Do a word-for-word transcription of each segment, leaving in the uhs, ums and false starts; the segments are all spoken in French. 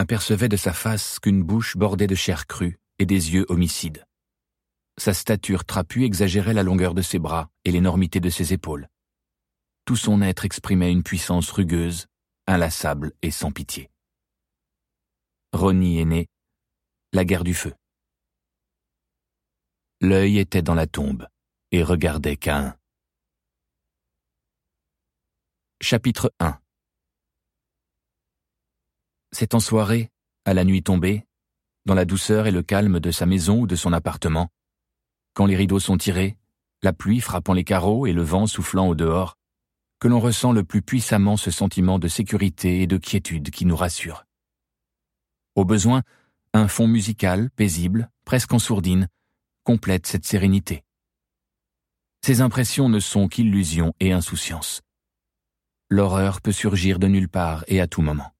n'apercevait de sa face qu'une bouche bordée de chair crue et des yeux homicides. Sa stature trapue exagérait la longueur de ses bras et l'énormité de ses épaules. Tout son être exprimait une puissance rugueuse, inlassable et sans pitié. Ronnie est né, la guerre du feu. L'œil était dans la tombe et regardait Caïn. Chapitre un. C'est en soirée, à la nuit tombée, dans la douceur et le calme de sa maison ou de son appartement, quand les rideaux sont tirés, la pluie frappant les carreaux et le vent soufflant au dehors, que l'on ressent le plus puissamment ce sentiment de sécurité et de quiétude qui nous rassure. Au besoin, un fond musical, paisible, presque en sourdine, complète cette sérénité. Ces impressions ne sont qu'illusion et insouciance. L'horreur peut surgir de nulle part et à tout moment.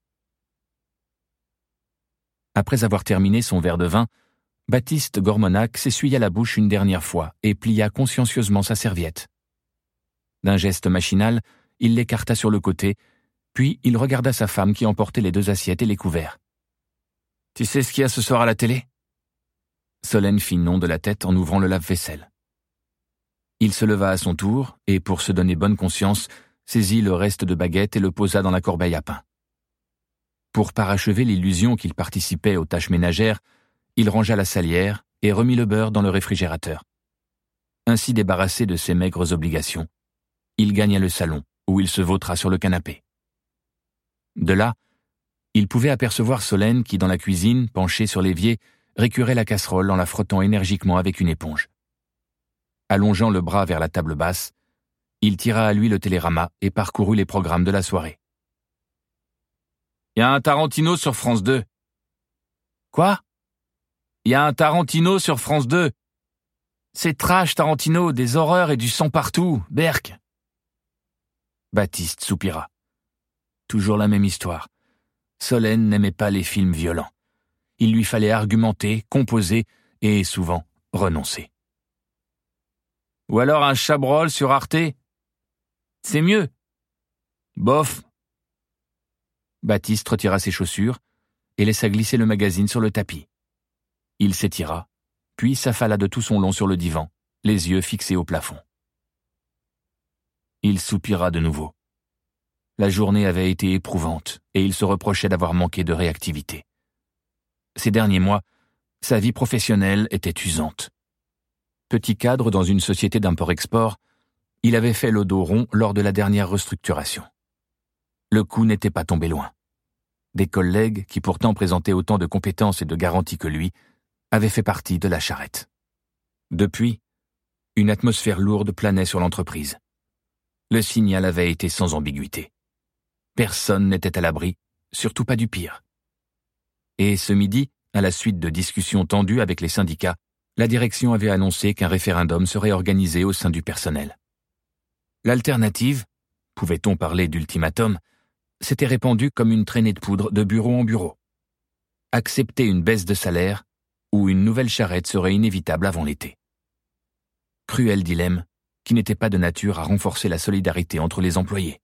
Après avoir terminé son verre de vin, Baptiste Gormonac s'essuya la bouche une dernière fois et plia consciencieusement sa serviette. D'un geste machinal, il l'écarta sur le côté, puis il regarda sa femme qui emportait les deux assiettes et les couverts. « Tu sais ce qu'il y a ce soir à la télé ?» Solène fit non de la tête en ouvrant le lave-vaisselle. Il se leva à son tour et, pour se donner bonne conscience, saisit le reste de baguette et le posa dans la corbeille à pain. Pour parachever l'illusion qu'il participait aux tâches ménagères, il rangea la salière et remit le beurre dans le réfrigérateur. Ainsi débarrassé de ses maigres obligations, il gagna le salon, où il se vautra sur le canapé. De là, il pouvait apercevoir Solène qui, dans la cuisine, penchée sur l'évier, récurait la casserole en la frottant énergiquement avec une éponge. Allongeant le bras vers la table basse, il tira à lui le télérama et parcourut les programmes de la soirée. « Il y a un Tarantino sur France deux. »« Quoi ? » ?»« Il y a un Tarantino sur France deux. C'est trash, Tarantino, des horreurs et du sang partout, berk !» Baptiste soupira. Toujours la même histoire. Solène n'aimait pas les films violents. Il lui fallait argumenter, composer et, souvent, renoncer. « Ou alors un Chabrol sur Arte ? C'est mieux. »« Bof. » Baptiste retira ses chaussures et laissa glisser le magazine sur le tapis. Il s'étira, puis s'affala de tout son long sur le divan, les yeux fixés au plafond. Il soupira de nouveau. La journée avait été éprouvante et il se reprochait d'avoir manqué de réactivité. Ces derniers mois, sa vie professionnelle était usante. Petit cadre dans une société d'import-export, il avait fait le dos rond lors de la dernière restructuration. Le coup n'était pas tombé loin. Des collègues, qui pourtant présentaient autant de compétences et de garanties que lui, avaient fait partie de la charrette. Depuis, une atmosphère lourde planait sur l'entreprise. Le signal avait été sans ambiguïté. Personne n'était à l'abri, surtout pas du pire. Et ce midi, à la suite de discussions tendues avec les syndicats, la direction avait annoncé qu'un référendum serait organisé au sein du personnel. L'alternative, pouvait-on parler d'ultimatum, s'était répandue comme une traînée de poudre de bureau en bureau. Accepter une baisse de salaire ou une nouvelle charrette serait inévitable avant l'été. Cruel dilemme qui n'était pas de nature à renforcer la solidarité entre les employés.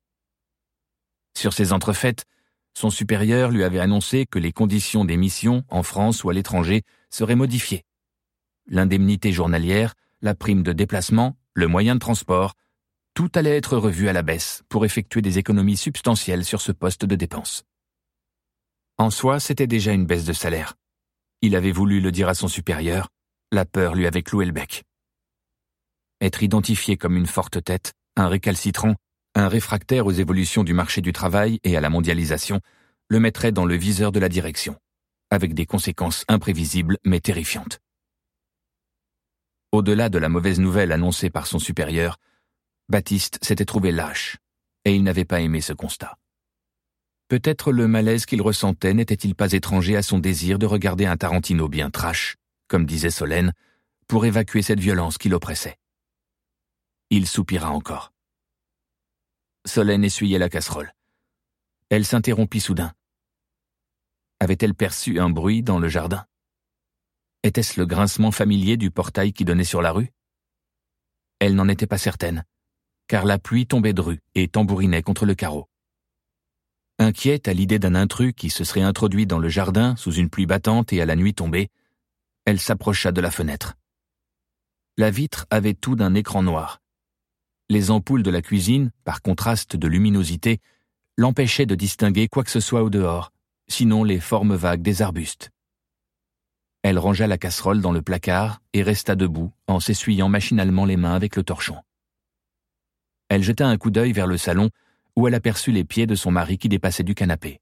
Sur ces entrefaites, son supérieur lui avait annoncé que les conditions des missions, en France ou à l'étranger, seraient modifiées. L'indemnité journalière, la prime de déplacement, le moyen de transport, tout allait être revu à la baisse pour effectuer des économies substantielles sur ce poste de dépense. En soi, c'était déjà une baisse de salaire. Il avait voulu le dire à son supérieur, la peur lui avait cloué le bec. Être identifié comme une forte tête, un récalcitrant, un réfractaire aux évolutions du marché du travail et à la mondialisation, le mettrait dans le viseur de la direction, avec des conséquences imprévisibles mais terrifiantes. Au-delà de la mauvaise nouvelle annoncée par son supérieur, Baptiste s'était trouvé lâche, et il n'avait pas aimé ce constat. Peut-être le malaise qu'il ressentait n'était-il pas étranger à son désir de regarder un Tarantino bien trash, comme disait Solène, pour évacuer cette violence qui l'oppressait. Il soupira encore. Solène essuyait la casserole. Elle s'interrompit soudain. Avait-elle perçu un bruit dans le jardin ? Était-ce le grincement familier du portail qui donnait sur la rue ? Elle n'en était pas certaine, car la pluie tombait dru et tambourinait contre le carreau. Inquiète à l'idée d'un intrus qui se serait introduit dans le jardin sous une pluie battante et à la nuit tombée, elle s'approcha de la fenêtre. La vitre avait tout d'un écran noir. Les ampoules de la cuisine, par contraste de luminosité, l'empêchaient de distinguer quoi que ce soit au dehors, sinon les formes vagues des arbustes. Elle rangea la casserole dans le placard et resta debout en s'essuyant machinalement les mains avec le torchon. Elle jeta un coup d'œil vers le salon où elle aperçut les pieds de son mari qui dépassaient du canapé.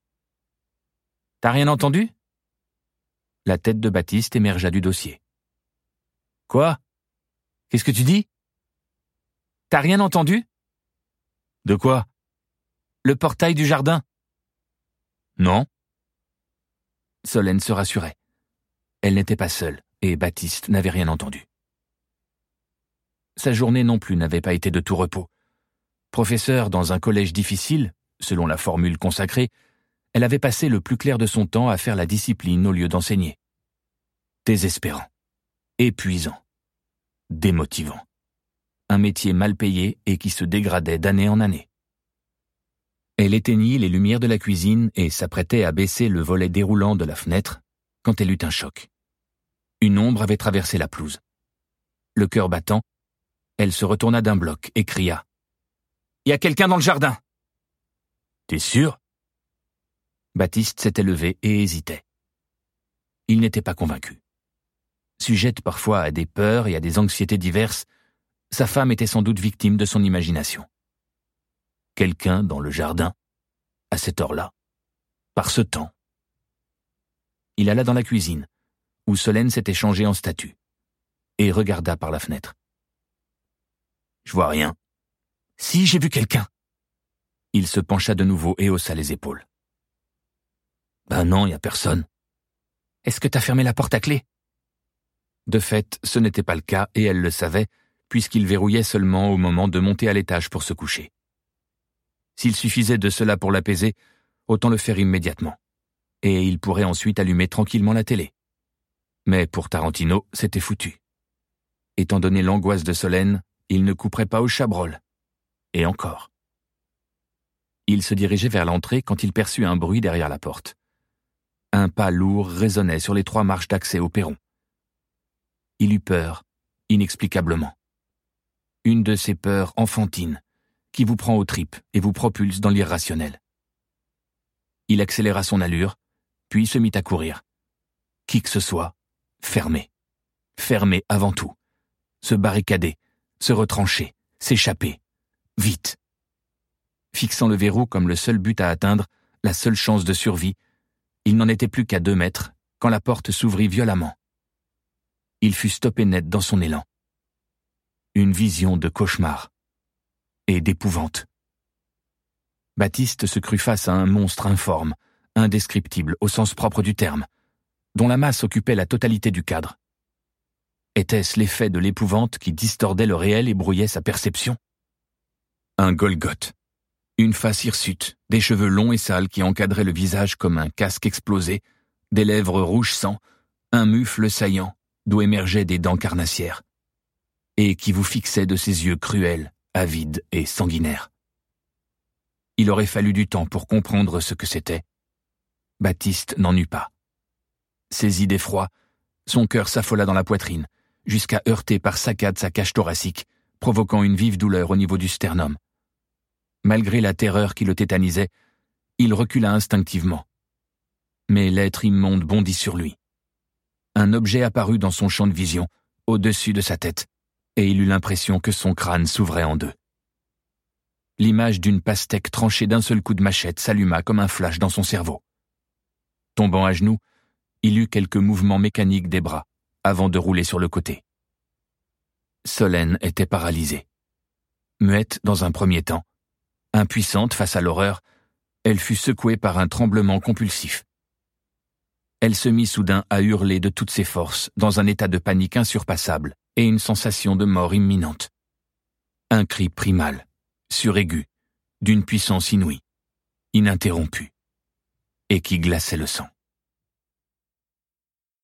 « T'as rien entendu ?» La tête de Baptiste émergea du dossier. « Quoi ? Qu'est-ce que tu dis ? T'as rien entendu ? De quoi ? Le portail du jardin. Non. Solène se rassurait. Elle n'était pas seule, et Baptiste n'avait rien entendu. Sa journée non plus n'avait pas été de tout repos. Professeure dans un collège difficile, selon la formule consacrée, elle avait passé le plus clair de son temps à faire la discipline au lieu d'enseigner. Désespérant, épuisant, démotivant. Un métier mal payé et qui se dégradait d'année en année. Elle éteignit les lumières de la cuisine et s'apprêtait à baisser le volet déroulant de la fenêtre quand elle eut un choc. Une ombre avait traversé la pelouse. Le cœur battant, elle se retourna d'un bloc et cria « Il y a quelqu'un dans le jardin !»« T'es sûr ?» Baptiste s'était levé et hésitait. Il n'était pas convaincu. Sujette parfois à des peurs et à des anxiétés diverses, sa femme était sans doute victime de son imagination. Quelqu'un dans le jardin, à cette heure-là, par ce temps. Il alla dans la cuisine, où Solène s'était changée en statue, et regarda par la fenêtre. « Je vois rien. »« Si, j'ai vu quelqu'un !» Il se pencha de nouveau et haussa les épaules. « Ben non, y a personne. »« Est-ce que t'as fermé la porte à clé ?» De fait, ce n'était pas le cas, et elle le savait, puisqu'il verrouillait seulement au moment de monter à l'étage pour se coucher. S'il suffisait de cela pour l'apaiser, autant le faire immédiatement. Et il pourrait ensuite allumer tranquillement la télé. Mais pour Tarantino, c'était foutu. Étant donné l'angoisse de Solène, il ne couperait pas au chabrol. Et encore. Il se dirigeait vers l'entrée quand il perçut un bruit derrière la porte. Un pas lourd résonnait sur les trois marches d'accès au perron. Il eut peur, inexplicablement. Une de ces peurs enfantines, qui vous prend aux tripes et vous propulse dans l'irrationnel. Il accéléra son allure, puis se mit à courir. Qui que ce soit, fermer. Fermer avant tout. Se barricader, se retrancher, s'échapper. Vite. Fixant le verrou comme le seul but à atteindre, la seule chance de survie, il n'en était plus qu'à deux mètres quand la porte s'ouvrit violemment. Il fut stoppé net dans son élan. Une vision de cauchemar et d'épouvante. Baptiste se crut face à un monstre informe, indescriptible au sens propre du terme, dont la masse occupait la totalité du cadre. Était-ce l'effet de l'épouvante qui distordait le réel et brouillait sa perception ? Un Golgoth, une face hirsute, des cheveux longs et sales qui encadraient le visage comme un casque explosé, des lèvres rouge sang, un mufle saillant d'où émergeaient des dents carnassières, et qui vous fixait de ses yeux cruels, avides et sanguinaires. Il aurait fallu du temps pour comprendre ce que c'était. Baptiste n'en eut pas. Saisi d'effroi, son cœur s'affola dans la poitrine, jusqu'à heurter par saccades sa cage thoracique, provoquant une vive douleur au niveau du sternum. Malgré la terreur qui le tétanisait, il recula instinctivement. Mais l'être immonde bondit sur lui. Un objet apparut dans son champ de vision, au-dessus de sa tête, et il eut l'impression que son crâne s'ouvrait en deux. L'image d'une pastèque tranchée d'un seul coup de machette s'alluma comme un flash dans son cerveau. Tombant à genoux, il eut quelques mouvements mécaniques des bras, avant de rouler sur le côté. Solène était paralysée. Muette dans un premier temps, impuissante face à l'horreur, elle fut secouée par un tremblement compulsif. Elle se mit soudain à hurler de toutes ses forces, dans un état de panique insurpassable et une sensation de mort imminente. Un cri primal, suraigu, d'une puissance inouïe, ininterrompue, et qui glaçait le sang.